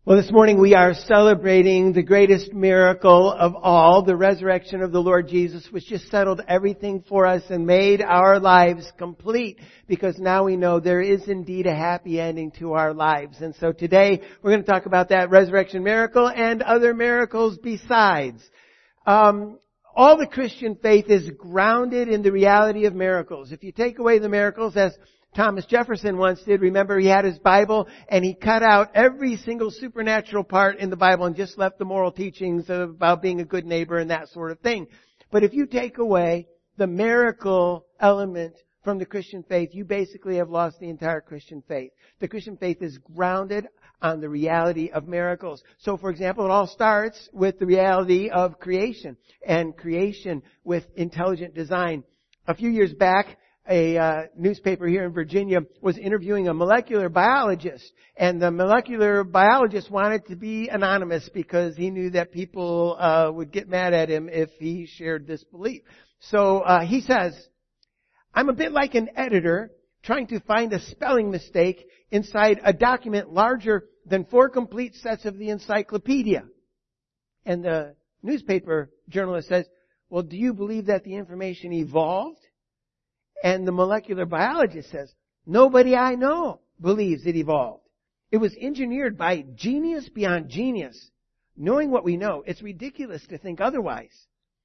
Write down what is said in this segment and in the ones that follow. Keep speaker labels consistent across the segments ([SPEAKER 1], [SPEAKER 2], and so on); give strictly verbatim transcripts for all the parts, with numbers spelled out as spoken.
[SPEAKER 1] Well, this morning we are celebrating the greatest miracle of all, the resurrection of the Lord Jesus, which just settled everything for us and made our lives complete, because now we know there is indeed a happy ending to our lives. And so today we're going to talk about that resurrection miracle and other miracles besides. Um, all the Christian faith is grounded in the reality of miracles. If you take away the miracles, as Thomas Jefferson once did. Remember, he had his Bible and he cut out every single supernatural part in the Bible and just left the moral teachings about being a good neighbor and that sort of thing. But if you take away the miracle element from the Christian faith, you basically have lost the entire Christian faith. The Christian faith is grounded on the reality of miracles. So, for example, it all starts with the reality of creation and creation with intelligent design. A few years back, A uh, newspaper here in Virginia was interviewing a molecular biologist, and the molecular biologist wanted to be anonymous because he knew that people uh, would get mad at him if he shared this belief. So uh, he says, "I'm a bit like an editor trying to find a spelling mistake inside a document larger than four complete sets of the encyclopedia." And the newspaper journalist says, "Well, do you believe that the information evolved?" And the molecular biologist says, "Nobody I know believes it evolved. It was engineered by genius beyond genius. Knowing what we know, it's ridiculous to think otherwise."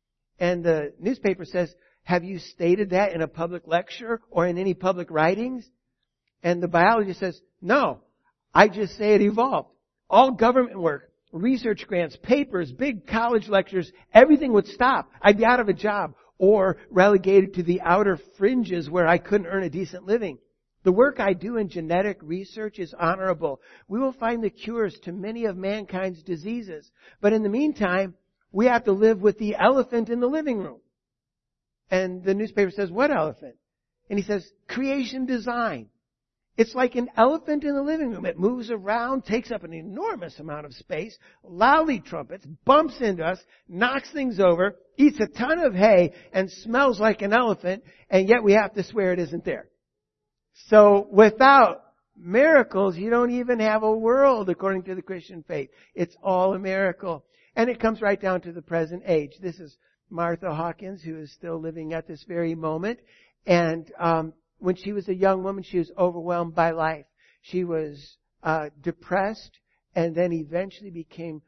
[SPEAKER 1] And the newspaper says, "Have you stated that in a public lecture or in any public writings?" And the biologist says, "No, I just say it evolved. All government work, research grants, papers, big college lectures, everything would stop. I'd be out of a job, or relegated to the outer fringes where I couldn't earn a decent living. The work I do in genetic research is honorable. We will find the cures to many of mankind's diseases. But in the meantime, we have to live with the elephant in the living room." And the newspaper says, "What elephant?" And he says, "Creation design. It's like an elephant in the living room. It moves around, takes up an enormous amount of space, loudly trumpets, bumps into us, knocks things over, eats a ton of hay, and smells like an elephant, and yet we have to swear it isn't there." So without miracles, you don't even have a world according to the Christian faith. It's all a miracle. And it comes right down to the present age. This is Martha Hawkins, who is still living at this very moment. And um when she was a young woman, she was overwhelmed by life. She was uh, depressed and then eventually became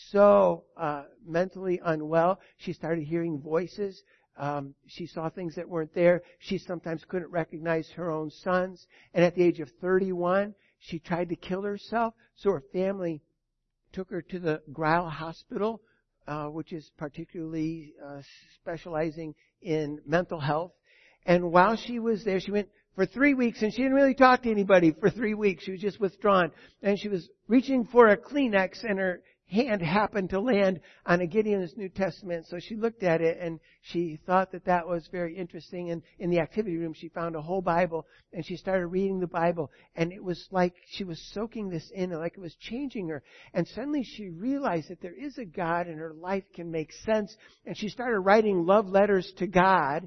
[SPEAKER 1] so uh, mentally unwell. She started hearing voices. Um, she saw things that weren't there. She sometimes couldn't recognize her own sons. And at the age of thirty-one, she tried to kill herself. So her family took her to the Greil Hospital, uh, which is particularly uh, specializing in mental health. And while she was there, she went for three weeks, and she didn't really talk to anybody for three weeks. She was just withdrawn. And she was reaching for a Kleenex, and her hand happened to land on a Gideon's New Testament. So she looked at it, and she thought that that was very interesting. And in the activity room, she found a whole Bible, and she started reading the Bible. And it was like she was soaking this in, like it was changing her. And suddenly she realized that there is a God, and her life can make sense. And she started writing love letters to God.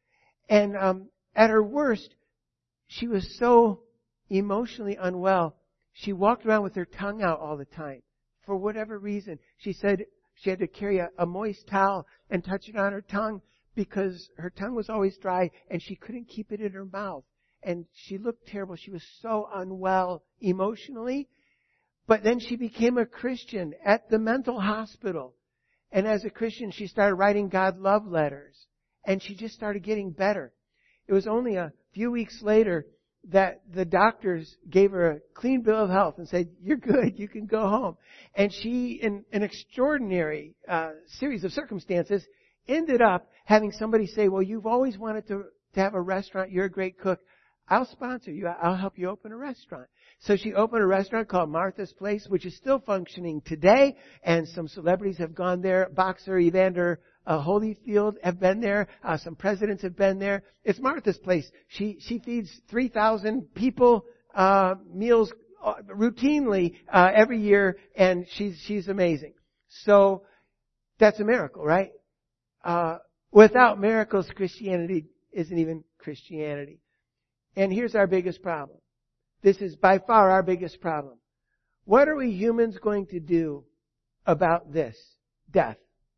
[SPEAKER 1] And um, at her worst, she was so emotionally unwell. She walked around with her tongue out all the time. For whatever reason, she said she had to carry a, a moist towel and touch it on her tongue because her tongue was always dry and she couldn't keep it in her mouth. And she looked terrible. She was so unwell emotionally. But then she became a Christian at the mental hospital. And as a Christian, she started writing God love letters. And she just started getting better. It was only a few weeks later that the doctors gave her a clean bill of health and said, "You're good, you can go home." And she, in an extraordinary uh, series of circumstances, ended up having somebody say, "Well, you've always wanted to, to have a restaurant. You're a great cook. I'll sponsor you. I'll help you open a restaurant." So she opened a restaurant called Martha's Place, which is still functioning today. And some celebrities have gone there. Boxer Evander Uh, Holyfield have been there. Uh, some presidents have been there. It's Martha's Place. She she feeds three thousand people uh, meals uh, routinely uh, every year, and she's she's amazing. So that's a miracle, right? Uh, without miracles, Christianity isn't even Christianity. And here's our biggest problem. This is by far our biggest problem. What are we humans going to do about this? Death.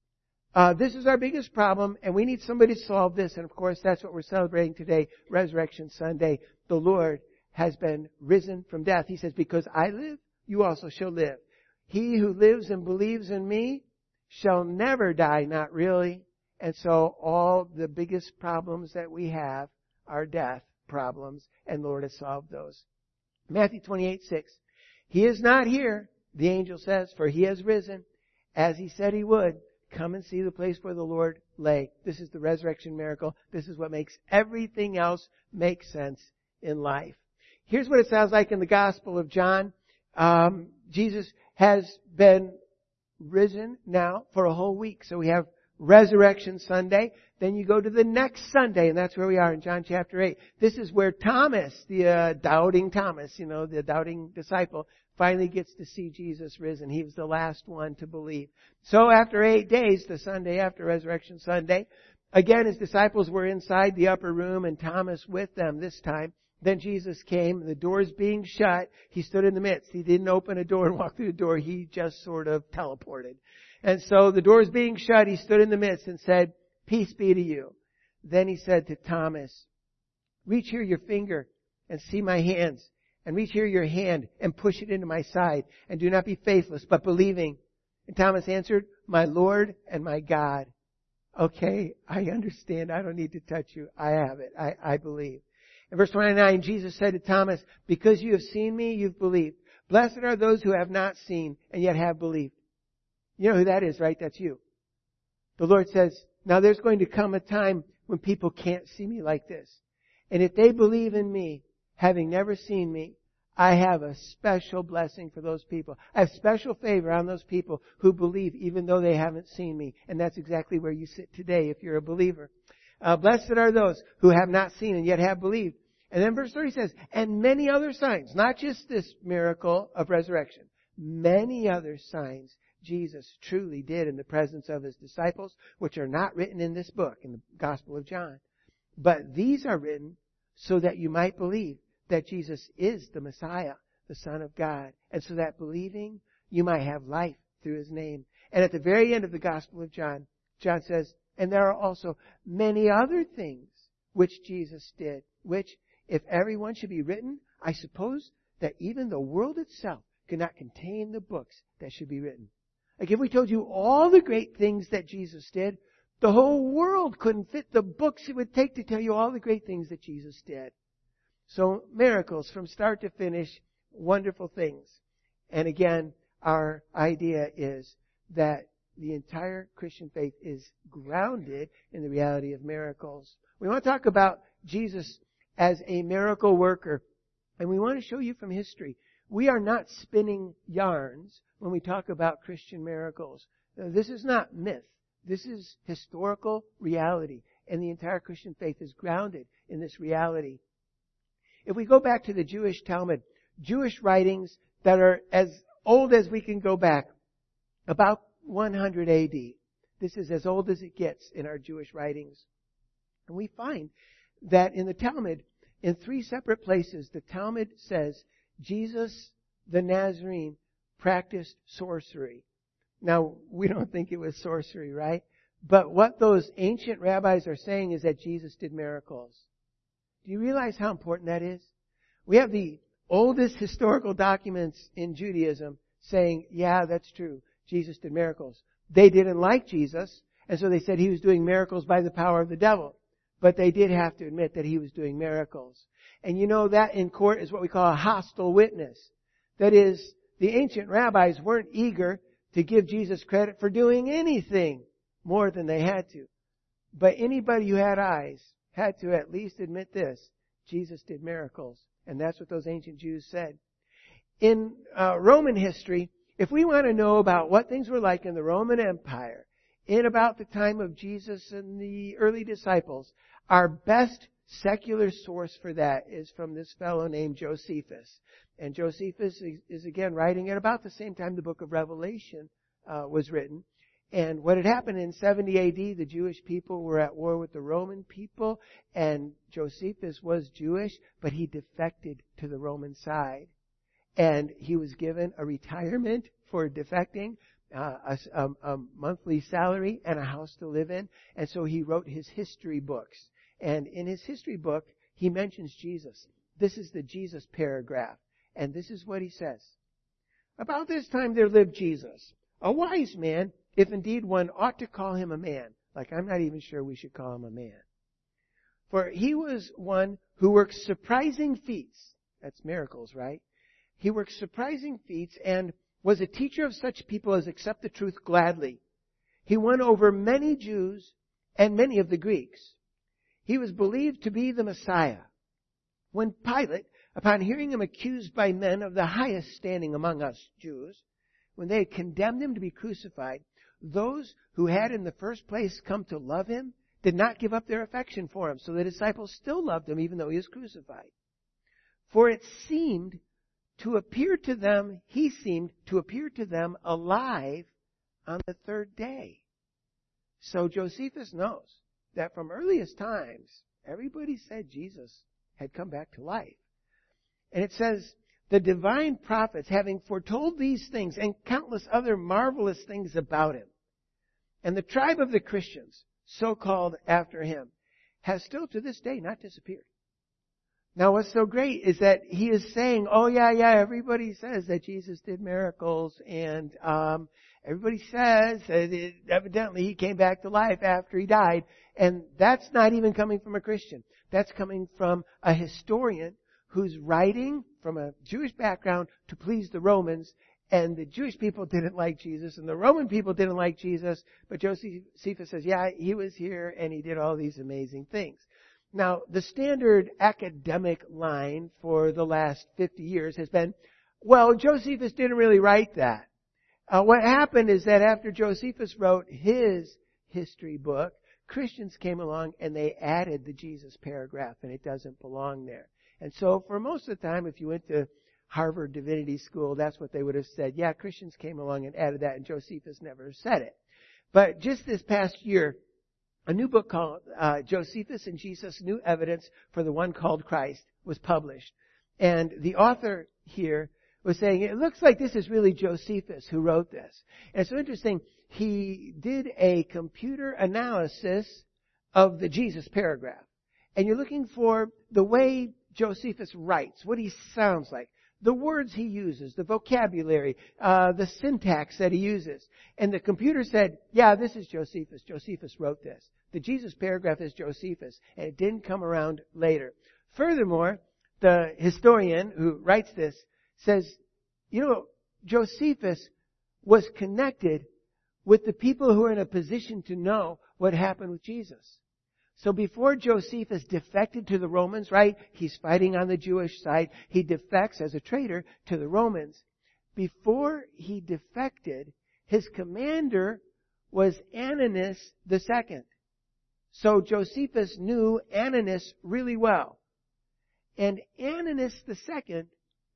[SPEAKER 1] Uh, this is our biggest problem, and we need somebody to solve this. And of course, that's what we're celebrating today, Resurrection Sunday. The Lord has been risen from death. He says, because I live, you also shall live. He who lives and believes in me shall never die, not really. And so all the biggest problems that we have are death problems, and the Lord has solved those. Matthew twenty-eight six. He is not here, the angel says, for he has risen, as he said he would. Come and see the place where the Lord lay. This is the resurrection miracle. This is what makes everything else make sense in life. Here's what it sounds like in the Gospel of John. Um, Jesus has been risen now for a whole week. So we have Resurrection Sunday. Then you go to the next Sunday, and that's where we are in John chapter eight. This is where Thomas, the uh, doubting Thomas, you know, the doubting disciple, finally gets to see Jesus risen. He was the last one to believe. So after eight days, the Sunday after Resurrection Sunday, again his disciples were inside the upper room and Thomas with them this time. Then Jesus came, the doors being shut, he stood in the midst. He didn't open a door and walk through the door. He just sort of teleported. And so the doors being shut, he stood in the midst and said, peace be to you. Then he said to Thomas, reach here your finger and see my hands, and reach here your hand and push it into my side, and do not be faithless, but believing. And Thomas answered, my Lord and my God. Okay, I understand. I don't need to touch you. I have it. I, I believe. In verse twenty-nine, Jesus said to Thomas, because you have seen me, you've believed. Blessed are those who have not seen and yet have believed. You know who that is, right? That's you. The Lord says, now there's going to come a time when people can't see me like this. And if they believe in me, having never seen me, I have a special blessing for those people. I have special favor on those people who believe even though they haven't seen me. And that's exactly where you sit today if you're a believer. Uh, blessed are those who have not seen and yet have believed. And then verse thirty says, and many other signs, not just this miracle of resurrection, many other signs Jesus truly did in the presence of His disciples, which are not written in this book, in the Gospel of John. But these are written so that you might believe that Jesus is the Messiah, the Son of God, and so that believing you might have life through His name. And at the very end of the Gospel of John, John says, and there are also many other things which Jesus did, which, if everyone should be written, I suppose that even the world itself could not contain the books that should be written. Like if we told you all the great things that Jesus did, the whole world couldn't fit the books it would take to tell you all the great things that Jesus did. So miracles from start to finish, wonderful things. And again, our idea is that the entire Christian faith is grounded in the reality of miracles. We want to talk about Jesus as a miracle worker. And we want to show you from history. We are not spinning yarns when we talk about Christian miracles. This is not myth. This is historical reality. And the entire Christian faith is grounded in this reality. If we go back to the Jewish Talmud, Jewish writings that are as old as we can go back, about one hundred A D. This is as old as it gets in our Jewish writings. And we find that in the Talmud, in three separate places, the Talmud says Jesus the Nazarene practiced sorcery. Now, we don't think it was sorcery, right? But what those ancient rabbis are saying is that Jesus did miracles. Do you realize how important that is? We have the oldest historical documents in Judaism saying, yeah, that's true. Jesus did miracles. They didn't like Jesus, and so they said He was doing miracles by the power of the devil. But they did have to admit that He was doing miracles. And you know that in court is what we call a hostile witness. That is, the ancient rabbis weren't eager to give Jesus credit for doing anything more than they had to. But anybody who had eyes had to at least admit this. Jesus did miracles. And that's what those ancient Jews said. In uh, Roman history, if we want to know about what things were like in the Roman Empire, in about the time of Jesus and the early disciples, our best secular source for that is from this fellow named Josephus. And Josephus is, is again writing at about the same time the book of Revelation uh, was written. And what had happened in seventy A D, the Jewish people were at war with the Roman people, and Josephus was Jewish, but he defected to the Roman side. And he was given a retirement for defecting, uh, a, a, a monthly salary, and a house to live in. And so he wrote his history books. And in his history book, he mentions Jesus. This is the Jesus paragraph. And this is what he says. About this time there lived Jesus, a wise man, if indeed one ought to call him a man. Like, I'm not even sure we should call him a man. For he was one who worked surprising feats. That's miracles, right? He worked surprising feats and was a teacher of such people as accept the truth gladly. He won over many Jews and many of the Greeks. He was believed to be the Messiah. When Pilate, upon hearing him accused by men of the highest standing among us Jews, when they had condemned him to be crucified, those who had in the first place come to love him did not give up their affection for him. So the disciples still loved him even though he was crucified. For it seemed to appear to them, he seemed to appear to them alive on the third day. So Josephus knows that from earliest times, everybody said Jesus had come back to life. And it says, the divine prophets, having foretold these things and countless other marvelous things about him, and the tribe of the Christians, so called after him, has still to this day not disappeared. Now what's so great is that he is saying, oh yeah, yeah, everybody says that Jesus did miracles, and um, everybody says that it, evidently he came back to life after he died. And that's not even coming from a Christian. That's coming from a historian who's writing from a Jewish background to please the Romans. And the Jewish people didn't like Jesus, and the Roman people didn't like Jesus. But Josephus says, yeah, he was here, and he did all these amazing things. Now, the standard academic line for the last fifty years has been, well, Josephus didn't really write that. Uh, what happened is that after Josephus wrote his history book, Christians came along and they added the Jesus paragraph, and it doesn't belong there. And so for most of the time, if you went to Harvard Divinity School, that's what they would have said. Yeah, Christians came along and added that, and Josephus never said it. But just this past year, a new book called uh, Josephus and Jesus, New Evidence for the One Called Christ was published. And the author here was saying, it looks like this is really Josephus who wrote this. And it's so interesting. He did a computer analysis of the Jesus paragraph. And you're looking for the way Josephus writes, what he sounds like, the words he uses, the vocabulary, uh, the syntax that he uses. And the computer said, yeah, this is Josephus. Josephus wrote this. The Jesus paragraph is Josephus, and it didn't come around later. Furthermore, the historian who writes this says, you know, Josephus was connected with the people who are in a position to know what happened with Jesus. So before Josephus defected to the Romans, right, he's fighting on the Jewish side. He defects as a traitor to the Romans. Before he defected, his commander was Ananias the Second. So Josephus knew Ananias really well. And Ananias the Second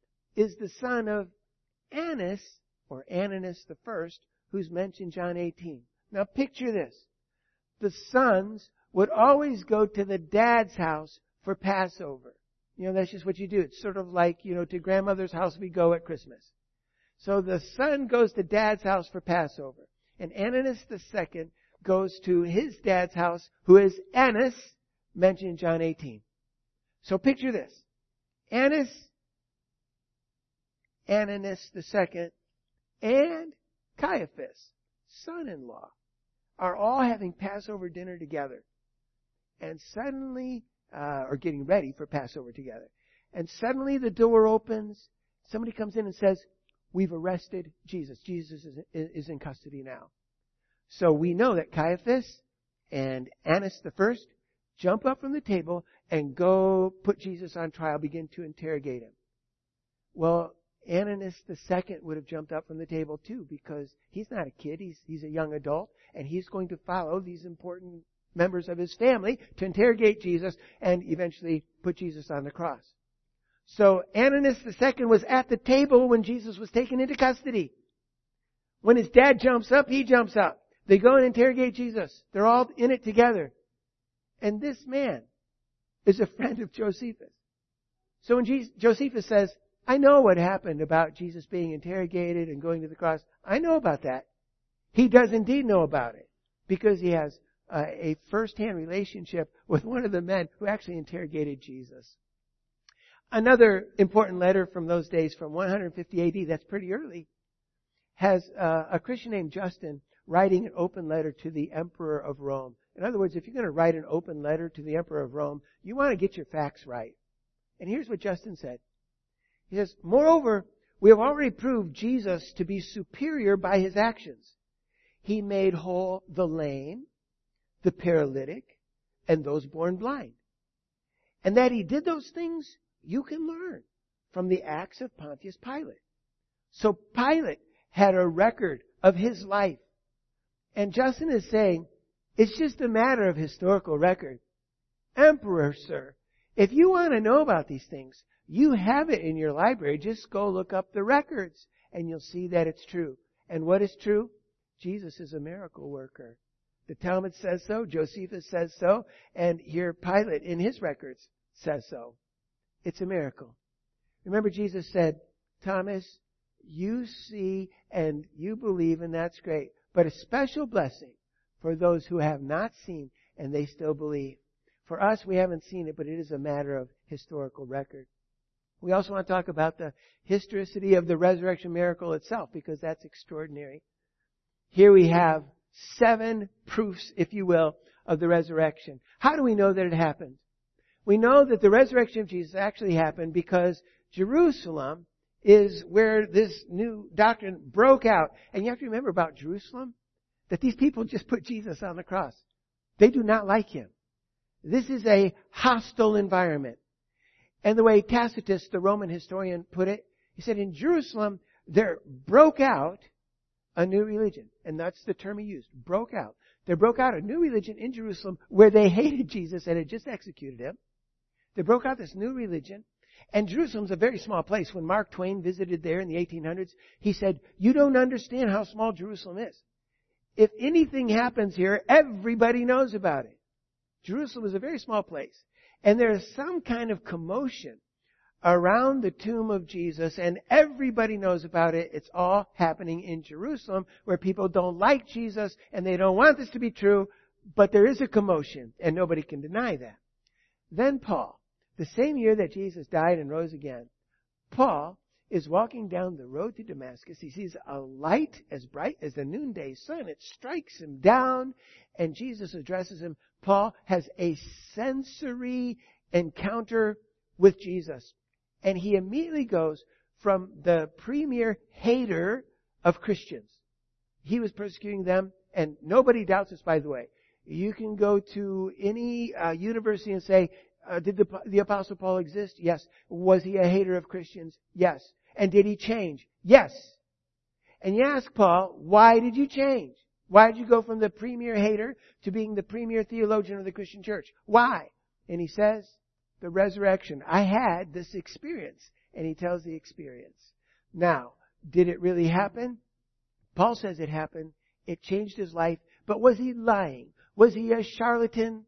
[SPEAKER 1] is the son of Annas, or Ananias the First, who's mentioned in John eighteen. Now picture this. The sons would always go to the dad's house for Passover. You know, that's just what you do. It's sort of like, you know, to grandmother's house we go at Christmas. So the son goes to dad's house for Passover. And Ananias the Second goes to his dad's house, who is Annas, mentioned in John eighteen. So picture this. Annas, Ananias the Second, and Caiaphas, son-in-law, are all having Passover dinner together. And suddenly, uh, or getting ready for Passover together. And suddenly the door opens. Somebody comes in and says, we've arrested Jesus. Jesus is, is in custody now. So we know that Caiaphas and Annas the First jump up from the table and go put Jesus on trial, begin to interrogate him. Well, Ananias the Second would have jumped up from the table too, because he's not a kid, he's, he's a young adult, and he's going to follow these important members of his family to interrogate Jesus and eventually put Jesus on the cross. So Ananias the Second was at the table when Jesus was taken into custody. When his dad jumps up, he jumps up. They go and interrogate Jesus. They're all in it together. And this man is a friend of Josephus. So when Jesus, Josephus says, I know what happened about Jesus being interrogated and going to the cross. I know about that. He does indeed know about it because he has uh, a first-hand relationship with one of the men who actually interrogated Jesus. Another important letter from those days, from one fifty A D, that's pretty early, has uh, a Christian named Justin writing an open letter to the Emperor of Rome. In other words, if you're going to write an open letter to the Emperor of Rome, you want to get your facts right. And here's what Justin said. He says, moreover, we have already proved Jesus to be superior by his actions. He made whole the lame, the paralytic, and those born blind. And that he did those things, you can learn from the acts of Pontius Pilate. So Pilate had a record of his life. And Justin is saying, it's just a matter of historical record. Emperor, sir, if you want to know about these things, you have it in your library. Just go look up the records and you'll see that it's true. And what is true? Jesus is a miracle worker. The Talmud says so. Josephus says so. And here Pilate in his records says so. It's a miracle. Remember Jesus said, Thomas, you see and you believe and that's great. But a special blessing for those who have not seen and they still believe. For us, we haven't seen it, but it is a matter of historical record. We also want to talk about the historicity of the resurrection miracle itself, because that's extraordinary. Here we have seven proofs, if you will, of the resurrection. How do we know that it happened? We know that the resurrection of Jesus actually happened because Jerusalem is where this new doctrine broke out. And you have to remember about Jerusalem, that these people just put Jesus on the cross. They do not like him. This is a hostile environment. And the way Tacitus, the Roman historian, put it, he said in Jerusalem, there broke out a new religion. And that's the term he used, broke out. There broke out a new religion in Jerusalem where they hated Jesus and had just executed him. They broke out this new religion. And Jerusalem's a very small place. When Mark Twain visited there in the eighteen hundreds, he said, you don't understand how small Jerusalem is. If anything happens here, everybody knows about it. Jerusalem is a very small place. And there is some kind of commotion around the tomb of Jesus, and everybody knows about it. It's all happening in Jerusalem, where people don't like Jesus, and they don't want this to be true, but there is a commotion, and nobody can deny that. Then Paul, the same year that Jesus died and rose again, Paul is walking down the road to Damascus. He sees a light as bright as the noonday sun. It strikes him down, and Jesus addresses him. Paul has a sensory encounter with Jesus. And he immediately goes from the premier hater of Christians. He was persecuting them, and nobody doubts this, by the way. You can go to any uh, university and say, uh, did the, the Apostle Paul exist? Yes. Was he a hater of Christians? Yes. And did he change? Yes. And you ask Paul, why did you change? Why did you go from the premier hater to being the premier theologian of the Christian church? Why? And he says, the resurrection. I had this experience. And he tells the experience. Now, did it really happen? Paul says it happened. It changed his life. But was he lying? Was he a charlatan?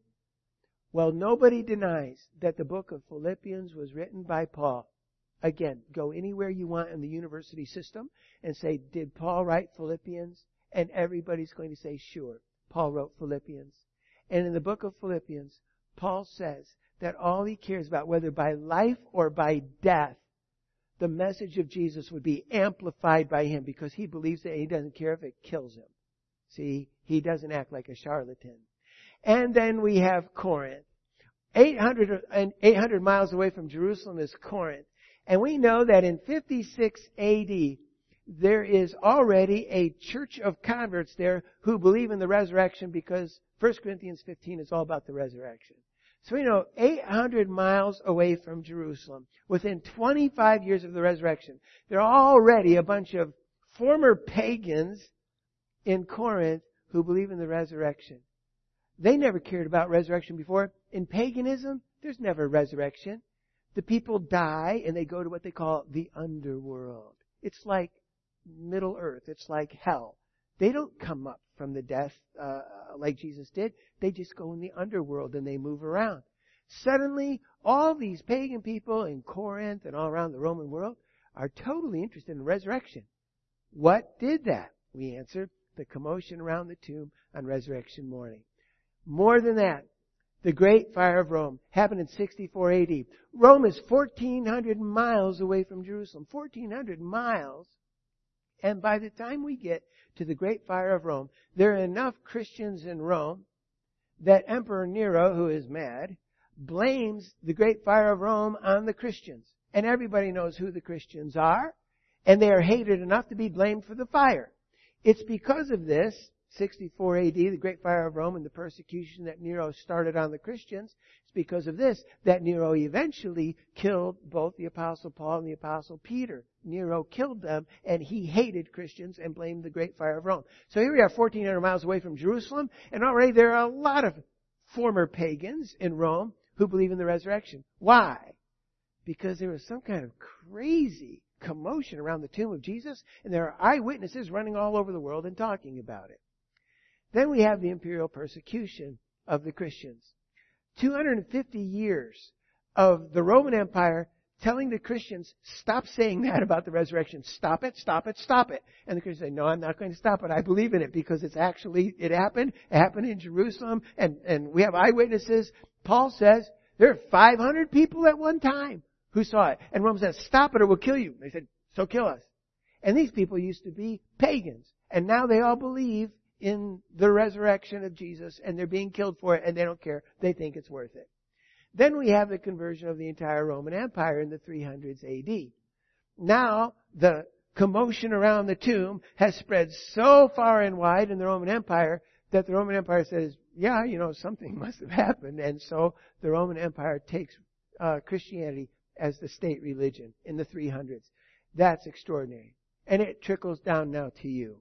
[SPEAKER 1] Well, nobody denies that the book of Philippians was written by Paul. Again, go anywhere you want in the university system and say, did Paul write Philippians? And everybody's going to say, sure, Paul wrote Philippians. And in the book of Philippians, Paul says that all he cares about, whether by life or by death, the message of Jesus would be amplified by him, because he believes it and he doesn't care if it kills him. See, he doesn't act like a charlatan. And then we have Corinth. eight hundred, eight hundred miles away from Jerusalem is Corinth. And we know that in fifty-six A D, there is already a church of converts there who believe in the resurrection, because First Corinthians fifteen is all about the resurrection. So we know eight hundred miles away from Jerusalem, within twenty-five years of the resurrection, there are already a bunch of former pagans in Corinth who believe in the resurrection. They never cared about resurrection before. In paganism, there's never resurrection. The people die and they go to what they call the underworld. It's like Middle Earth. It's like hell. They don't come up from the death uh, like Jesus did. They just go in the underworld and they move around. Suddenly, all these pagan people in Corinth and all around the Roman world are totally interested in resurrection. What did that? We answer, the commotion around the tomb on resurrection morning. More than that, the Great Fire of Rome happened in sixty-four A D. Rome is fourteen hundred miles away from Jerusalem. fourteen hundred miles. And by the time we get to the Great Fire of Rome, there are enough Christians in Rome that Emperor Nero, who is mad, blames the Great Fire of Rome on the Christians. And everybody knows who the Christians are, and they are hated enough to be blamed for the fire. It's because of this, sixty-four A D, the Great Fire of Rome and the persecution that Nero started on the Christians, it's because of this that Nero eventually killed both the Apostle Paul and the Apostle Peter. Nero killed them, and he hated Christians and blamed the Great Fire of Rome. So here we are fourteen hundred miles away from Jerusalem, and already there are a lot of former pagans in Rome who believe in the resurrection. Why? Because there was some kind of crazy commotion around the tomb of Jesus, and there are eyewitnesses running all over the world and talking about it. Then we have the imperial persecution of the Christians. two hundred fifty years of the Roman Empire telling the Christians, stop saying that about the resurrection. Stop it, stop it, stop it. And the Christians say, no, I'm not going to stop it. I believe in it because it's actually, it happened. It happened in Jerusalem, and, and we have eyewitnesses. Paul says there are five hundred people at one time who saw it. And Rome says, stop it or we'll kill you. They said, so kill us. And these people used to be pagans. And now they all believe in the resurrection of Jesus, and they're being killed for it, and they don't care. They think it's worth it. Then we have the conversion of the entire Roman Empire in the three hundreds A D. Now, the commotion around the tomb has spread so far and wide in the Roman Empire that the Roman Empire says, yeah, you know, something must have happened. And so the Roman Empire takes uh, Christianity as the state religion in the three hundreds. That's extraordinary. And it trickles down now to you.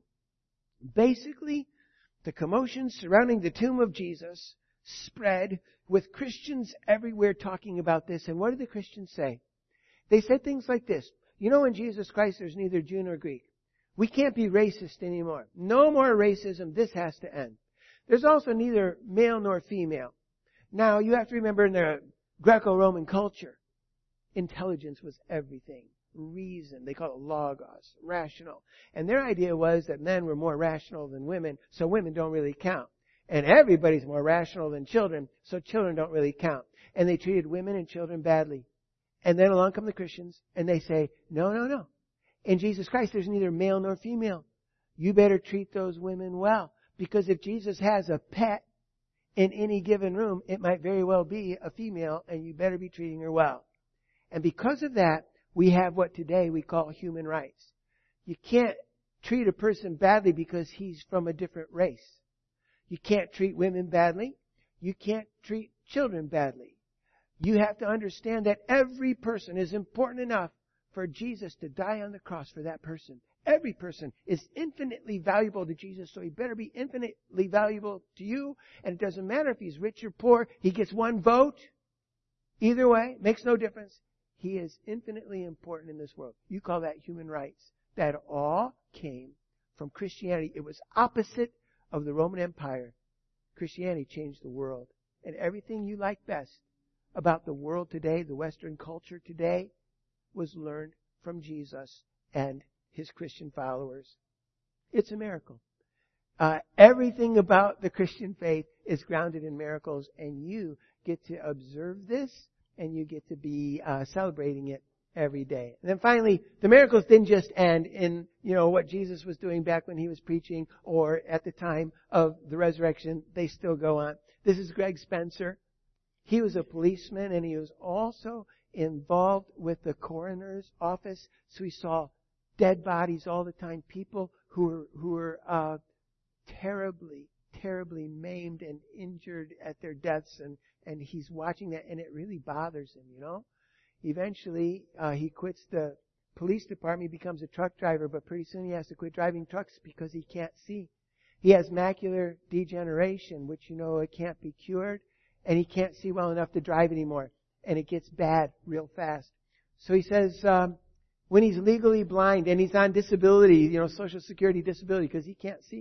[SPEAKER 1] Basically, the commotion surrounding the tomb of Jesus spread with Christians everywhere talking about this. And what did the Christians say? They said things like this. You know, in Jesus Christ, there's neither Jew nor Greek. We can't be racist anymore. No more racism. This has to end. There's also neither male nor female. Now, you have to remember in the Greco-Roman culture, intelligence was everything. Reason. They call it logos, rational. And their idea was that men were more rational than women, so women don't really count. And everybody's more rational than children, so children don't really count. And they treated women and children badly. And then along come the Christians, and they say, no, no, no. In Jesus Christ, there's neither male nor female. You better treat those women well. Because if Jesus has a pet in any given room, it might very well be a female, and you better be treating her well. And because of that, we have what today we call human rights. You can't treat a person badly because he's from a different race. You can't treat women badly. You can't treat children badly. You have to understand that every person is important enough for Jesus to die on the cross for that person. Every person is infinitely valuable to Jesus, so he better be infinitely valuable to you. And it doesn't matter if he's rich or poor. He gets one vote. Either way, makes no difference. He is infinitely important in this world. You call that human rights. That all came from Christianity. It was opposite of the Roman Empire. Christianity changed the world. And everything you like best about the world today, the Western culture today, was learned from Jesus and his Christian followers. It's a miracle. Uh, everything about the Christian faith is grounded in miracles, and you get to observe this, and you get to be uh, celebrating it every day. And then finally, the miracles didn't just end in, you know, what Jesus was doing back when he was preaching or at the time of the resurrection. They still go on. This is Greg Spencer. He was a policeman, and he was also involved with the coroner's office. So he saw dead bodies all the time, people who were, who were uh, terribly, terribly maimed and injured at their deaths, and And he's watching that, and it really bothers him, you know. Eventually, uh, he quits the police department. He becomes a truck driver, but pretty soon he has to quit driving trucks because he can't see. He has macular degeneration, which, you know, it can't be cured, and he can't see well enough to drive anymore. And it gets bad real fast. So he says, um, when he's legally blind and he's on disability, you know, Social Security disability, because he can't see,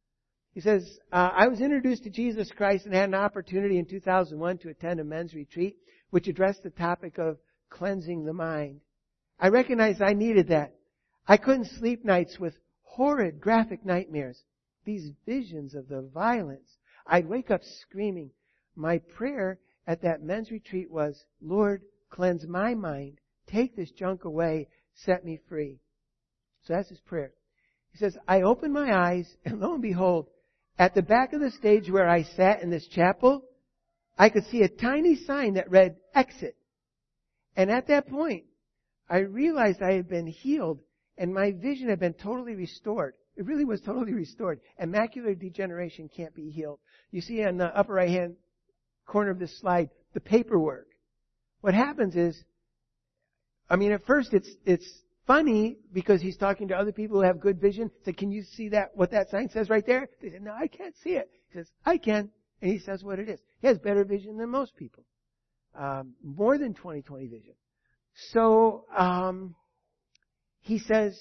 [SPEAKER 1] he says, uh, I was introduced to Jesus Christ and had an opportunity in two thousand one to attend a men's retreat which addressed the topic of cleansing the mind. I recognized I needed that. I couldn't sleep nights with horrid graphic nightmares. These visions of the violence. I'd wake up screaming. My prayer at that men's retreat was, Lord, cleanse my mind. Take this junk away. Set me free. So that's his prayer. He says, I opened my eyes, and lo and behold, at the back of the stage where I sat in this chapel, I could see a tiny sign that read, Exit. And at that point, I realized I had been healed, and my vision had been totally restored. It really was totally restored. And macular degeneration can't be healed. You see on the upper right-hand corner of this slide, the paperwork. What happens is, I mean, at first it's it's funny because he's talking to other people who have good vision. So can you see that, what that sign says right there? They said, no, I can't see it. He says, I can. And he says what it is. He has better vision than most people. Um, more than twenty twenty vision. So, um, he says,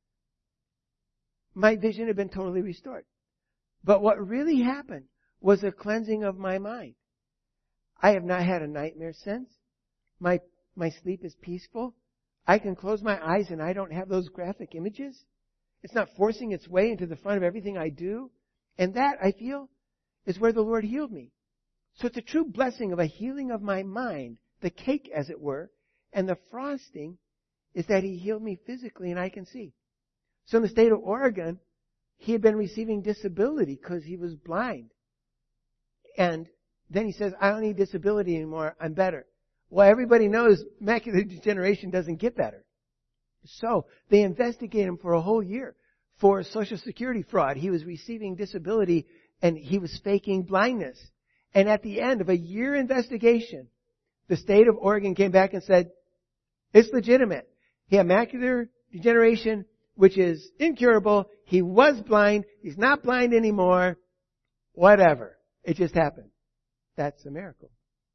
[SPEAKER 1] my vision had been totally restored. But what really happened was a cleansing of my mind. I have not had a nightmare since. My, my sleep is peaceful. I can close my eyes and I don't have those graphic images. It's not forcing its way into the front of everything I do. And that, I feel, is where the Lord healed me. So it's a true blessing of a healing of my mind, the cake, as it were, and the frosting is that He healed me physically and I can see. So in the state of Oregon, he had been receiving disability because he was blind. And then he says, I don't need disability anymore, I'm better. Well, everybody knows macular degeneration doesn't get better. So they investigated him for a whole year for Social Security fraud. He was receiving disability and he was faking blindness. And at the end of a year investigation, the state of Oregon came back and said, it's legitimate. He had macular degeneration, which is incurable. He was blind. He's not blind anymore. Whatever. It just happened. That's a miracle.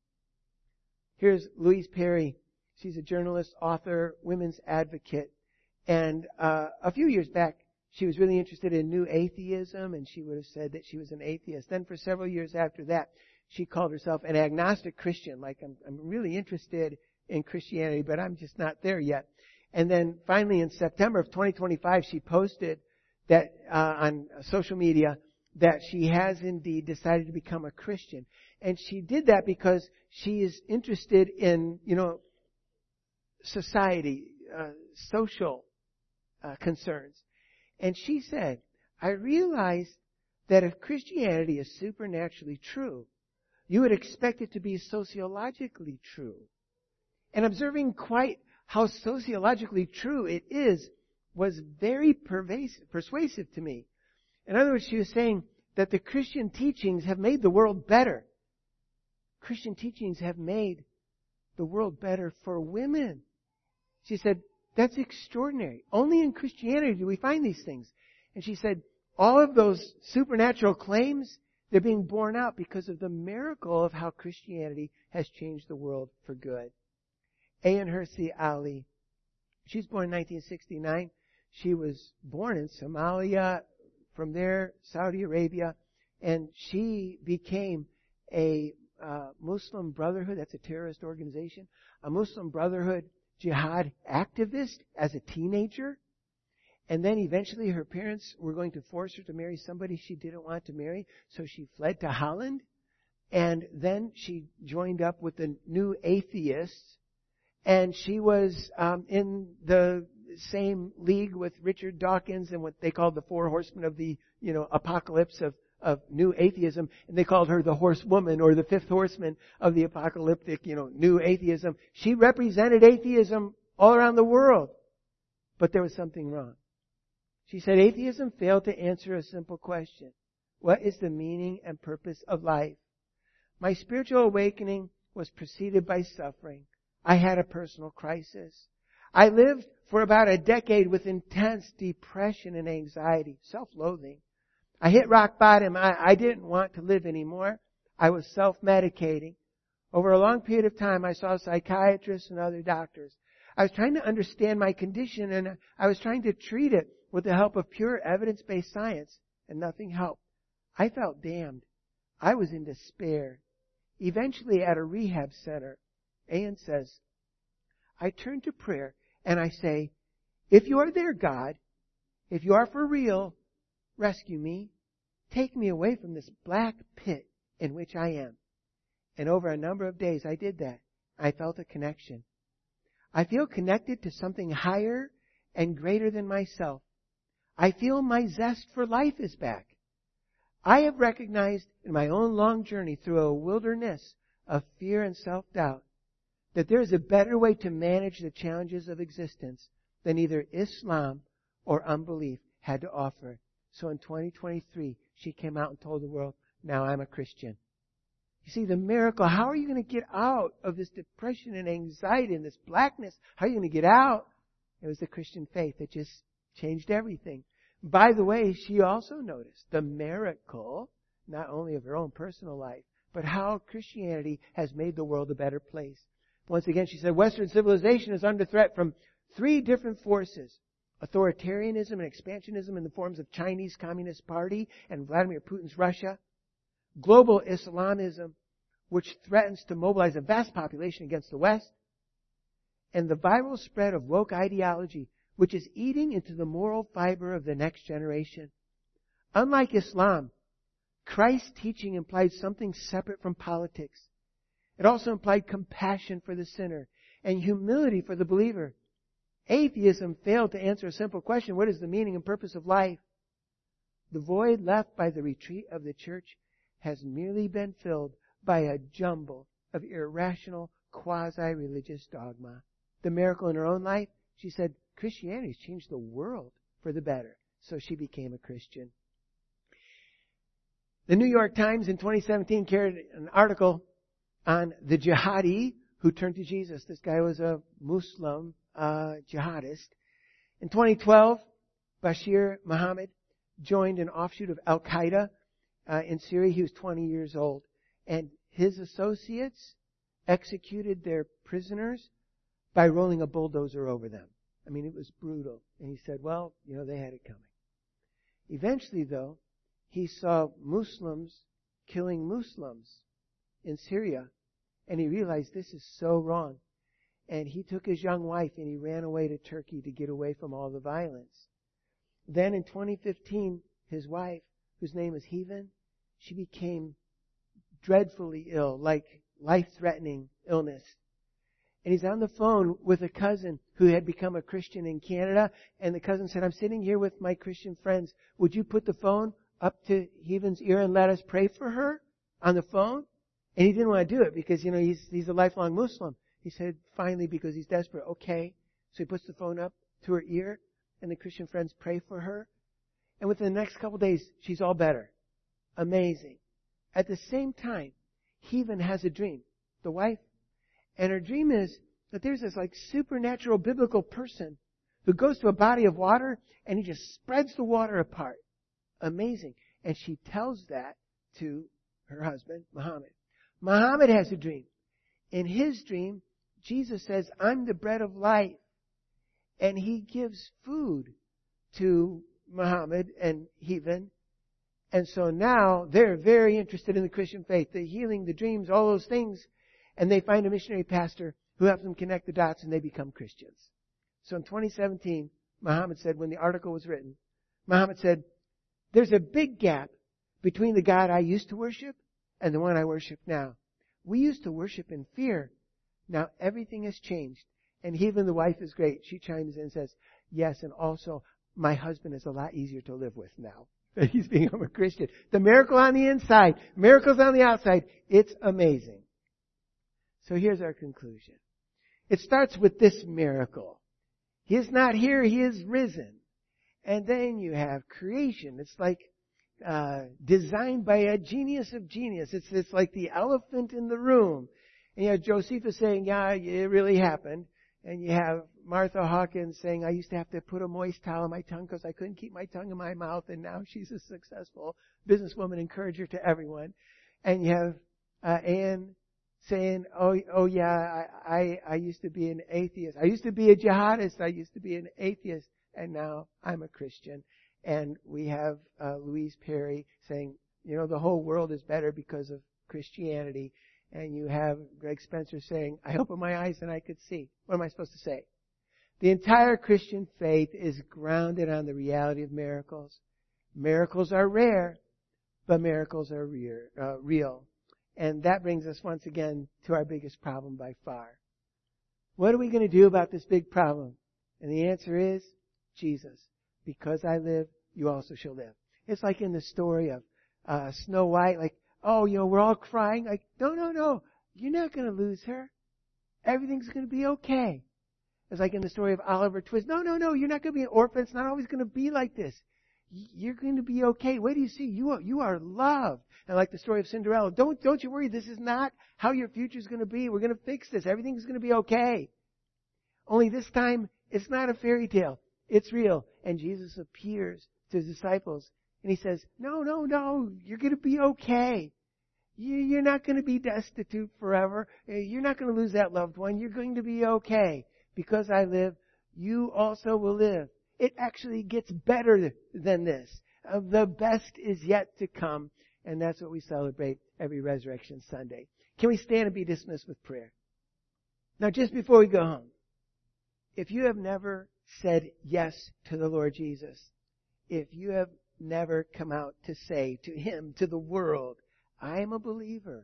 [SPEAKER 1] Here's Louise Perry. She's a journalist, author, women's advocate. And uh, a few years back, she was really interested in new atheism, and she would have said that she was an atheist. Then for several years after that, she called herself an agnostic Christian, like I'm, I'm really interested in Christianity, but I'm just not there yet. And then finally in September of twenty twenty-five, she posted that uh, on social media that she has indeed decided to become a Christian. And she did that because she is interested in, you know, society, uh, social uh, concerns. And she said, I realized that if Christianity is supernaturally true, you would expect it to be sociologically true. And observing quite how sociologically true it is was very pervasive, persuasive to me. In other words, she was saying that the Christian teachings have made the world better. Christian teachings have made the world better for women. She said, that's extraordinary. Only in Christianity do we find these things. And she said, all of those supernatural claims, they're being borne out because of the miracle of how Christianity has changed the world for good. Ayan Hirsi Ali, she's born in nineteen sixty-nine. She was born in Somalia, from there, Saudi Arabia, and she became a uh, Muslim Brotherhood, that's a terrorist organization, a Muslim Brotherhood jihad activist as a teenager. And then eventually her parents were going to force her to marry somebody she didn't want to marry, so she fled to Holland. And then she joined up with the New Atheists. And she was um, in the same league with Richard Dawkins and what they called the four horsemen of the, you know, apocalypse of, of New Atheism. And they called her the horsewoman or the fifth horseman of the apocalyptic, you know, New Atheism. She represented atheism all around the world. But there was something wrong. She said atheism failed to answer a simple question. What is the meaning and purpose of life? My spiritual awakening was preceded by suffering. I had a personal crisis. I lived for about a decade with intense depression and anxiety, self-loathing. I hit rock bottom. I, I didn't want to live anymore. I was self-medicating. Over a long period of time, I saw psychiatrists and other doctors. I was trying to understand my condition, and I was trying to treat it with the help of pure evidence-based science, and nothing helped. I felt damned. I was in despair. Eventually, at a rehab center, Ayan says, I turned to prayer And I say, if you are there, God, if you are for real, rescue me. Take me away from this black pit in which I am. And over a number of days, I did that. I felt a connection. I feel connected to something higher and greater than myself. I feel my zest for life is back. I have recognized in my own long journey through a wilderness of fear and self-doubt that there is a better way to manage the challenges of existence than either Islam or unbelief had to offer. So in twenty twenty-three, she came out and told the world, now I'm a Christian. You see, the miracle, how are you going to get out of this depression and anxiety and this blackness? How are you going to get out? It was the Christian faith that just changed everything. By the way, she also noticed the miracle, not only of her own personal life, but how Christianity has made the world a better place. Once again, she said, Western civilization is under threat from three different forces. Authoritarianism and expansionism in the forms of Chinese Communist Party and Vladimir Putin's Russia. Global Islamism, which threatens to mobilize a vast population against the West. And the viral spread of woke ideology, which is eating into the moral fiber of the next generation. Unlike Islam, Christ's teaching implied something separate from politics. It also implied compassion for the sinner and humility for the believer. Atheism failed to answer a simple question: what is the meaning and purpose of life? The void left by the retreat of the church has merely been filled by a jumble of irrational, quasi-religious dogma. The miracle in her own life, she said, Christianity has changed the world for the better. So she became a Christian. The New York Times in twenty seventeen carried an article on the jihadi who turned to Jesus. This guy was a Muslim uh, jihadist. In twenty twelve, Bashir Muhammad joined an offshoot of Al-Qaeda uh, in Syria. He was twenty years old. And his associates executed their prisoners by rolling a bulldozer over them. I mean, it was brutal. And he said, well, you know, they had it coming. Eventually, though, he saw Muslims killing Muslims in Syria. And he realized this is so wrong. And he took his young wife and he ran away to Turkey to get away from all the violence. Then in twenty fifteen, his wife, whose name was Heaven, she became dreadfully ill, like life-threatening illness. And he's on the phone with a cousin who had become a Christian in Canada. And the cousin said, I'm sitting here with my Christian friends. Would you put the phone up to Heaven's ear and let us pray for her on the phone? And he didn't want to do it because, you know, he's he's a lifelong Muslim. He said, finally, because he's desperate, okay. So he puts the phone up to her ear, and the Christian friends pray for her. And within the next couple of days, she's all better. Amazing. At the same time, Heaven has a dream, the wife. And her dream is that there's this like supernatural biblical person who goes to a body of water and he just spreads the water apart. Amazing. And she tells that to her husband, Muhammad. Muhammad has a dream. In his dream, Jesus says, I'm the bread of life. And he gives food to Muhammad and Heaven. And so now they're very interested in the Christian faith, the healing, the dreams, all those things. And they find a missionary pastor who helps them connect the dots and they become Christians. So in twenty seventeen, Muhammad said, when the article was written, Muhammad said, there's a big gap between the God I used to worship and the one I worship now. We used to worship in fear. Now everything has changed. And even the wife is great. She chimes in and says, yes, and also my husband is a lot easier to live with now that he's become a Christian. The miracle on the inside, miracles on the outside. It's amazing. So here's our conclusion. It starts with this miracle. He is not here, He is risen. And then you have creation. It's like uh designed by a genius of genius. It's it's like the elephant in the room. And you have Josephus saying, yeah, it really happened. And you have Martha Hawkins saying, I used to have to put a moist towel on my tongue because I couldn't keep my tongue in my mouth. And now she's a successful businesswoman, encourager to everyone. And you have uh, Anne saying, oh, oh yeah, I, I, I used to be an atheist. I used to be a jihadist. I used to be an atheist. And now I'm a Christian. And we have uh, Louise Perry saying, you know, the whole world is better because of Christianity. And you have Greg Spencer saying, I opened my eyes and I could see. What am I supposed to say? The entire Christian faith is grounded on the reality of miracles. Miracles are rare, but miracles are real. Uh, real. And that brings us once again to our biggest problem by far. What are we going to do about this big problem? And the answer is Jesus. Because I live, you also shall live. It's like in the story of uh, Snow White, like, oh, you know, we're all crying. Like, no, no, no. You're not going to lose her. Everything's going to be okay. It's like in the story of Oliver Twist. No, no, no. You're not going to be an orphan. It's not always going to be like this. You're going to be okay. Wait till you see. You are, you are loved. And like the story of Cinderella. Don't, don't you worry. This is not how your future is going to be. We're going to fix this. Everything's going to be okay. Only this time, it's not a fairy tale. It's real. And Jesus appears to his disciples. And he says, no, no, no. You're going to be okay. You're not going to be destitute forever. You're not going to lose that loved one. You're going to be okay. Because I live, you also will live. It actually gets better than this. Uh, the best is yet to come. And that's what we celebrate every Resurrection Sunday. Can we stand and be dismissed with prayer? Now, just before we go home, if you have never said yes to the Lord Jesus, if you have never come out to say to Him, to the world, I am a believer,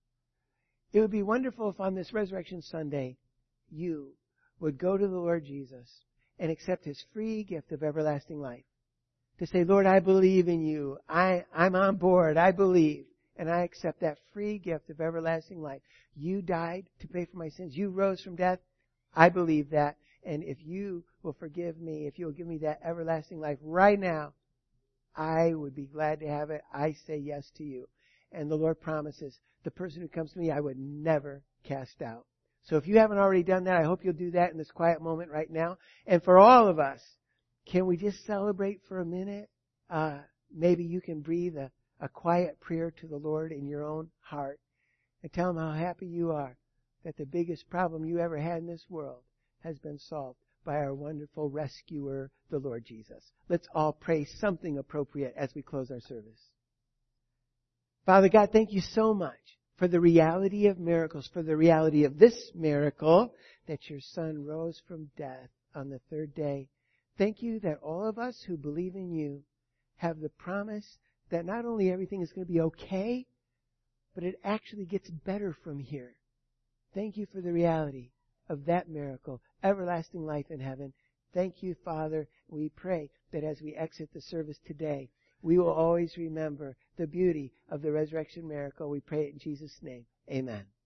[SPEAKER 1] it would be wonderful if on this Resurrection Sunday, you would go to the Lord Jesus and accept His free gift of everlasting life. To say, Lord, I believe in you. I, I'm on board. I believe. And I accept that free gift of everlasting life. You died to pay for my sins. You rose from death. I believe that. And if you will forgive me, if you will give me that everlasting life right now, I would be glad to have it. I say yes to you. And the Lord promises, the person who comes to me, I would never cast out. So if you haven't already done that, I hope you'll do that in this quiet moment right now. And for all of us, can we just celebrate for a minute? Uh, maybe you can breathe a, a quiet prayer to the Lord in your own heart and tell Him how happy you are that the biggest problem you ever had in this world has been solved by our wonderful rescuer, the Lord Jesus. Let's all pray something appropriate as we close our service. Father God, thank you so much for the reality of miracles, for the reality of this miracle, that your Son rose from death on the third day. Thank you that all of us who believe in you have the promise that not only everything is going to be okay, but it actually gets better from here. Thank you for the reality of that miracle, everlasting life in heaven. Thank you, Father. We pray that as we exit the service today, we will always remember the beauty of the resurrection miracle. We pray it in Jesus' name. Amen.